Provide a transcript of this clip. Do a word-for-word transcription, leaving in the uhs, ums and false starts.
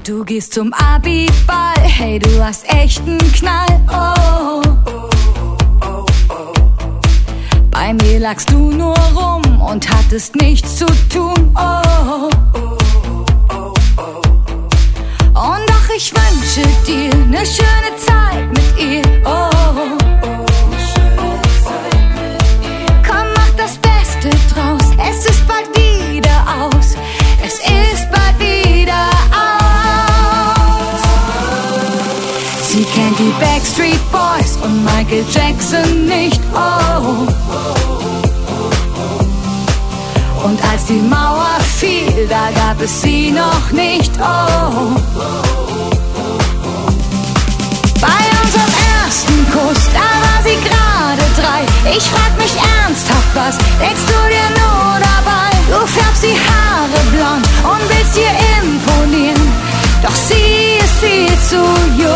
Du gehst zum Abi-Ball, hey, du hast echt einen Knall, oh. Bei mir lagst du nur rum und hattest nichts zu tun, oh. Und doch ich wünsche dir ne schöne Zeit mit ihr, oh. Komm, mach das Beste draus, es ist bald wieder aus, es ist bald wieder aus. Sie kennt die Backstreet Boys und Michael Jackson nicht, oh. Und als die Mauer fiel, da gab es sie noch nicht, oh. Bei unserem ersten Kuss, da war sie gerade drei. Ich frag mich ernsthaft, was denkst du dir nur dabei? Du färbst die Haare blond und willst ihr imponieren, doch sie ist viel zu jung.